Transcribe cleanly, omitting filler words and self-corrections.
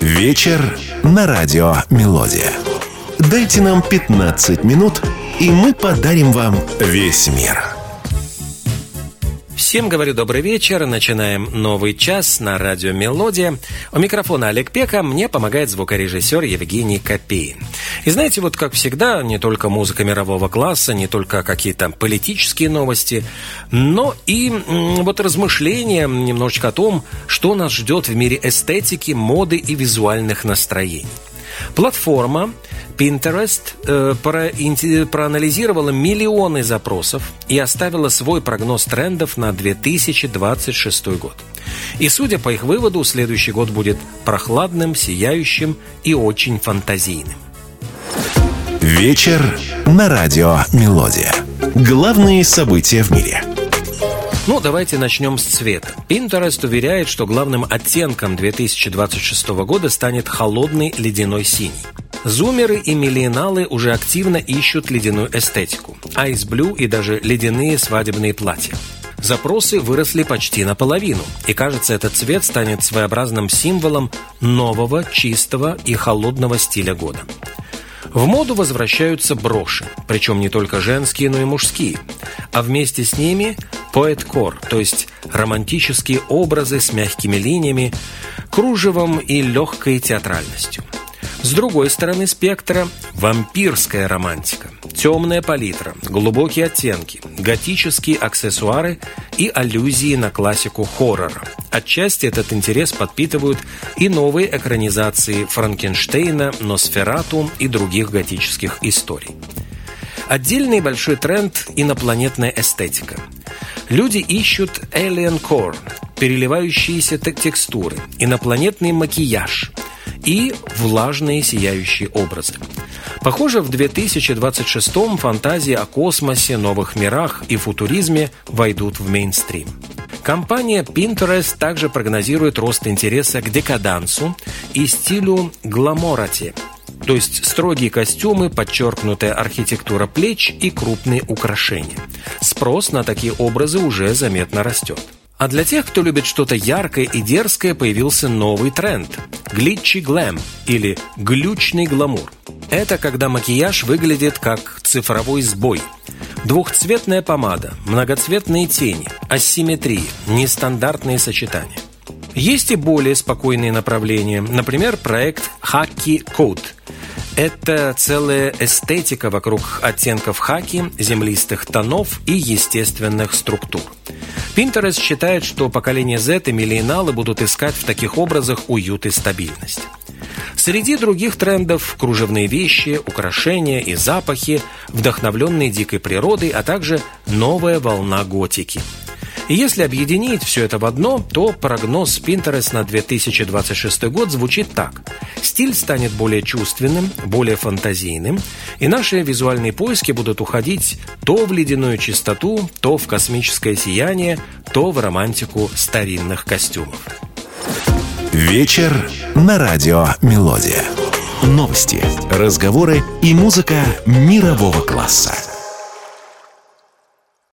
Вечер на радио «Мелодия». Дайте нам 15 минут, и мы подарим вам весь мир. Всем говорю добрый вечер. Начинаем новый час на радио «Мелодия». У микрофона Олег Пека, мне помогает звукорежиссер Евгений Копейн. И знаете, вот как всегда, не только музыка мирового класса, не только какие-то политические новости, но и вот размышления немножечко о том, что нас ждет в мире эстетики, моды и визуальных настроений. Платформа Pinterest проанализировала миллионы запросов и оставила свой прогноз трендов на 2026 год. И, судя по их выводу, следующий год будет прохладным, сияющим и очень фантазийным. Вечер на радио «Мелодия». Главные события в мире. Давайте начнем с цвета. Pinterest уверяет, что главным оттенком 2026 года станет холодный ледяной синий. Зумеры и миллениалы уже активно ищут ледяную эстетику, Ice Blue и даже ледяные свадебные платья. Запросы выросли почти наполовину, и, кажется, этот цвет станет своеобразным символом нового, чистого и холодного стиля года. В моду возвращаются броши, причем не только женские, но и мужские, а вместе с ними поэт-кор, то есть романтические образы с мягкими линиями, кружевом и легкой театральностью. С другой стороны спектра – вампирская романтика, темная палитра, глубокие оттенки, готические аксессуары и аллюзии на классику хоррора. Отчасти этот интерес подпитывают и новые экранизации Франкенштейна, Носферату и других готических историй. Отдельный большой тренд – инопланетная эстетика. Люди ищут alien core, переливающиеся текстуры, инопланетный макияж и влажные сияющие образы. Похоже, в 2026-м фантазии о космосе, новых мирах и футуризме войдут в мейнстрим. Компания Pinterest также прогнозирует рост интереса к декадансу и стилю гламорати, то есть строгие костюмы, подчеркнутая архитектура плеч и крупные украшения. Спрос на такие образы уже заметно растет. А для тех, кто любит что-то яркое и дерзкое, появился новый тренд – глитчи глэм или глючный гламур. Это когда макияж выглядит как цифровой сбой. Двухцветная помада, многоцветные тени, асимметрии, нестандартные сочетания. Есть и более спокойные направления, например, проект Хаки Code. Это целая эстетика вокруг оттенков хаки, землистых тонов и естественных структур. Pinterest считает, что поколение Z и миллениалы будут искать в таких образах уют и стабильность. Среди других трендов – кружевные вещи, украшения и запахи, вдохновленные дикой природой, а также новая волна готики. И если объединить все это в одно, то прогноз Pinterest на 2026 год звучит так. Стиль станет более чувственным, более фантазийным, и наши визуальные поиски будут уходить то в ледяную чистоту, то в космическое сияние, то в романтику старинных костюмов. Вечер на радио «Мелодия». Новости, разговоры и музыка мирового класса.